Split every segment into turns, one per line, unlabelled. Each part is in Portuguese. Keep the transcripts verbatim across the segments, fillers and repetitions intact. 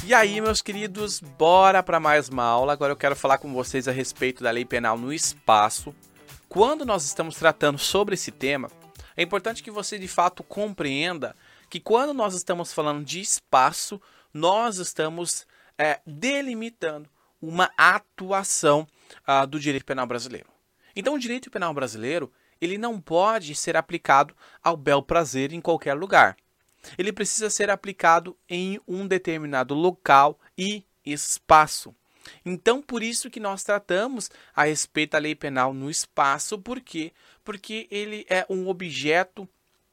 E aí, meus queridos, bora para mais uma aula. Agora eu quero falar com vocês a respeito da lei penal no espaço. Quando nós estamos tratando sobre esse tema, é importante que você de fato compreenda que quando nós estamos falando de espaço, nós estamos é, delimitando uma atuação ah, do direito penal brasileiro. Então, o direito penal brasileiro, ele não pode ser aplicado ao bel prazer em qualquer lugar. Ele precisa ser aplicado em um determinado local e espaço. Então, por isso que nós tratamos a respeito da lei penal no espaço. Por quê? Porque ele é um objeto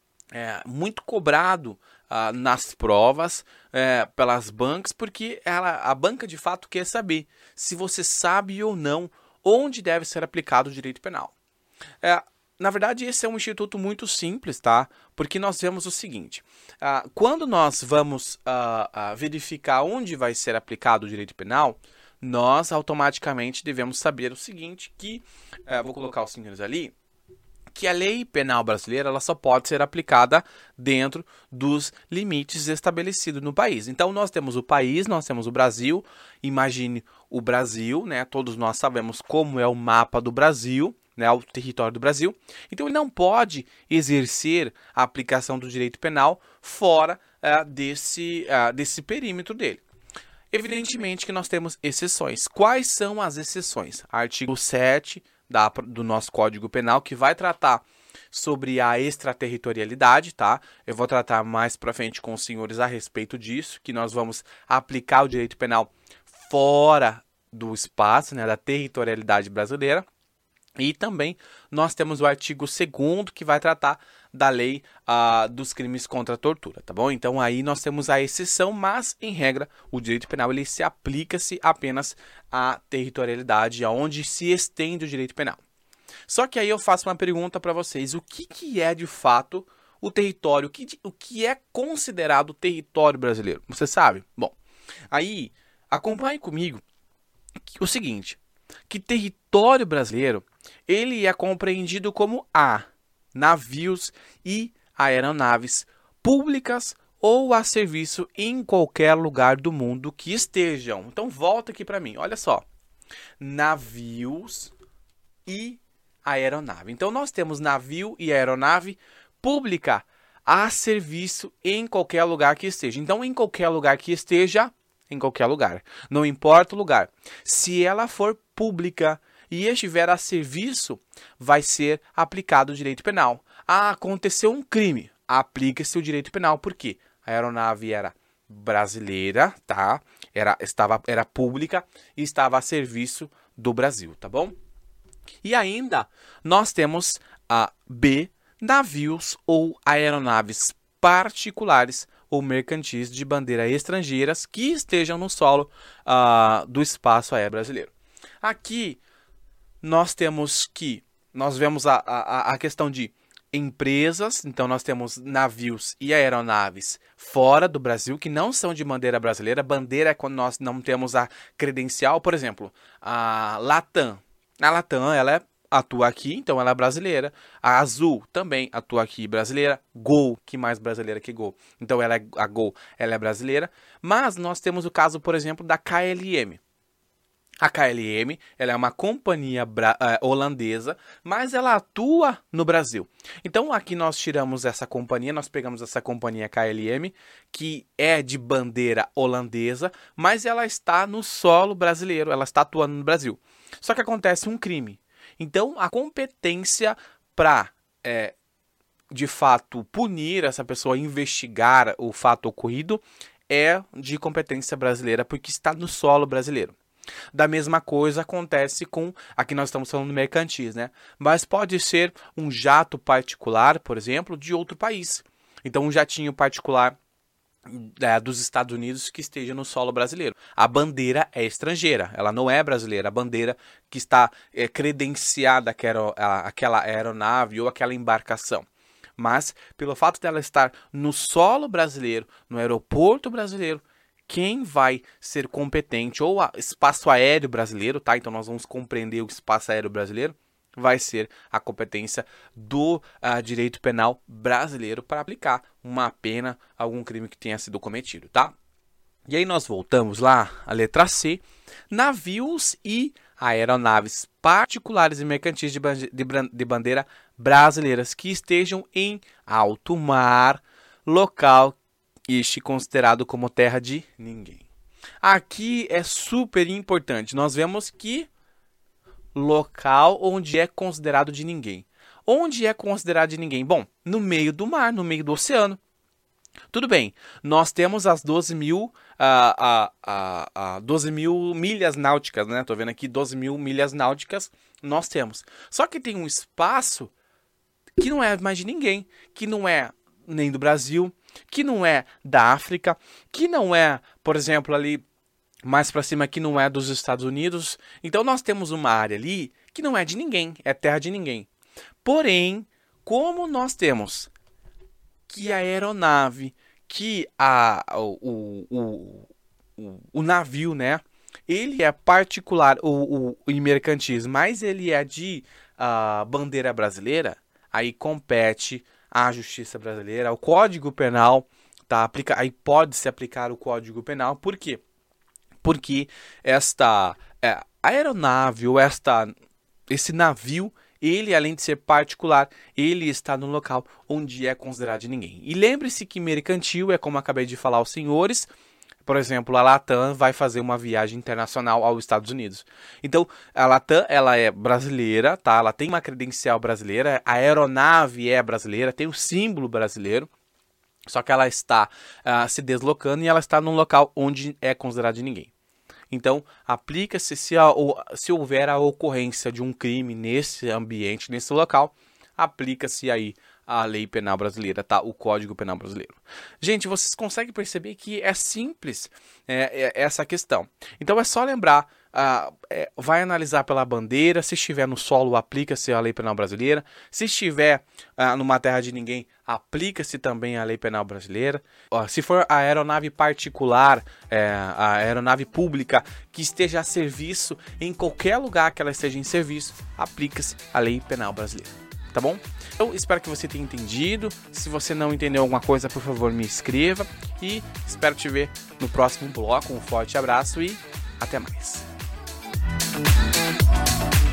é, muito cobrado ah, nas provas é, pelas bancas, porque ela, a banca de fato quer saber se você sabe ou não onde deve ser aplicado o direito penal. É, Na verdade, esse é um instituto muito simples, tá? Porque nós vemos o seguinte, uh, quando nós vamos uh, uh, verificar onde vai ser aplicado o direito penal, nós automaticamente devemos saber o seguinte, que, uh, vou colocar os senhores ali, que a lei penal brasileira ela só pode ser aplicada dentro dos limites estabelecidos no país. Então, nós temos o país, nós temos o Brasil, imagine o Brasil, né? Todos nós sabemos como é o mapa do Brasil, né, o território do Brasil. Então, ele não pode exercer a aplicação do direito penal fora uh, desse, uh, desse perímetro dele. Evidentemente que nós temos exceções. Quais são as exceções? Artigo sete da, do nosso Código Penal, que vai tratar sobre a extraterritorialidade, tá? Eu vou tratar mais para frente com os senhores a respeito disso, que nós vamos aplicar o direito penal fora do espaço, né, da territorialidade brasileira. E também nós temos o artigo segundo que vai tratar da lei uh, dos crimes contra a tortura, tá bom? Então aí nós temos a exceção, mas em regra o direito penal ele se aplica-se apenas à territorialidade, aonde se estende o direito penal. Só que aí eu faço uma pergunta para vocês, o que, que é de fato o território, o que, o que é considerado o território brasileiro? Você sabe? Bom, aí acompanhe comigo o seguinte, que território brasileiro ele é compreendido como A, navios e aeronaves públicas ou a serviço em qualquer lugar do mundo que estejam. Então, volta aqui para mim, olha só. Navios e aeronave. Então, nós temos navio e aeronave pública a serviço em qualquer lugar que esteja. Então, em qualquer lugar que esteja, em qualquer lugar. Não importa o lugar. Se ela for pública e estiver a serviço, vai ser aplicado o direito penal. Ah, aconteceu um crime, aplica-se o direito penal. Por quê? A aeronave era brasileira, tá? Era, estava, era pública e estava a serviço do Brasil, tá bom? E ainda, nós temos a B, navios ou aeronaves particulares ou mercantis de bandeira estrangeiras que estejam no solo uh, do espaço aéreo brasileiro. Aqui, nós temos que, nós vemos a, a, a questão de empresas, então nós temos navios e aeronaves fora do Brasil, que não são de bandeira brasileira. Bandeira é quando nós não temos a credencial, por exemplo, a Latam. A Latam, ela é, atua aqui, então ela é brasileira. A Azul também atua aqui, brasileira. Gol, que mais brasileira que Gol? Então ela é, a Gol, ela é brasileira. Mas nós temos o caso, por exemplo, da K L M. A K L M ela é uma companhia uh, holandesa, mas ela atua no Brasil. Então aqui nós tiramos essa companhia, nós pegamos essa companhia K L M, que é de bandeira holandesa, mas ela está no solo brasileiro, ela está atuando no Brasil. Só que acontece um crime. Então a competência para, é, de fato, punir essa pessoa, investigar o fato ocorrido, é de competência brasileira, porque está no solo brasileiro. Da mesma coisa acontece com, aqui nós estamos falando de mercantis, né? Mas pode ser um jato particular, por exemplo, de outro país. Então, um jatinho particular é, dos Estados Unidos que esteja no solo brasileiro. A bandeira é estrangeira, ela não é brasileira. A bandeira que está é, credenciada àquela aeronave ou aquela embarcação. Mas, pelo fato dela estar no solo brasileiro, no aeroporto brasileiro, quem vai ser competente, ou o espaço aéreo brasileiro, tá? Então nós vamos compreender o espaço aéreo brasileiro, vai ser a competência do uh, direito penal brasileiro para aplicar uma pena a algum crime que tenha sido cometido, tá? E aí nós voltamos lá, a letra C, navios e aeronaves particulares e mercantis de, de, de bandeira brasileiras que estejam em alto mar, local este considerado como terra de ninguém. Aqui é super importante, nós vemos que local onde é considerado de ninguém. Onde é considerado de ninguém? Bom, no meio do mar, no meio do oceano. Tudo bem, nós temos as doze mil, uh, uh, uh, uh, doze mil milhas náuticas, né? Tô vendo aqui doze mil milhas náuticas, nós temos. Só que tem um espaço que não é mais de ninguém, que não é nem do Brasil, que não é da África, que não é, por exemplo, ali mais para cima, que não é dos Estados Unidos. Então nós temos uma área ali que não é de ninguém, é terra de ninguém. Porém, como nós temos que a aeronave, que a, o, o, o, o navio, né? Ele é particular, o, o, o mercantis, mas ele é de uh, bandeira brasileira, aí compete à justiça brasileira, ao Código Penal, tá? Aplica, aí pode se aplicar o Código Penal. Por quê? Porque esta é, aeronave ou esta, esse navio, ele, além de ser particular, ele está no local onde é considerado de ninguém. E lembre-se que mercantil é como acabei de falar aos senhores. Por exemplo, a Latam vai fazer uma viagem internacional aos Estados Unidos. Então, a Latam, ela é brasileira, tá? Ela tem uma credencial brasileira, a aeronave é brasileira, tem o símbolo brasileiro. Só que ela está uh, se deslocando e ela está num local onde é considerado de ninguém. Então, aplica-se se, se houver a ocorrência de um crime nesse ambiente, nesse local, aplica-se aí a lei penal brasileira, tá? O Código Penal brasileiro. Gente, vocês conseguem perceber que é simples é, é, essa questão. Então, é só lembrar, uh, é, vai analisar pela bandeira, se estiver no solo, aplica-se a lei penal brasileira. Se estiver uh, numa terra de ninguém, aplica-se também a lei penal brasileira. Uh, se for a aeronave particular, é, a aeronave pública que esteja a serviço, em qualquer lugar que ela esteja em serviço, aplica-se a lei penal brasileira. Tá bom? Eu espero que você tenha entendido. Se você não entendeu alguma coisa, por favor, me escreva. E espero te ver no próximo bloco. Um forte abraço e até mais.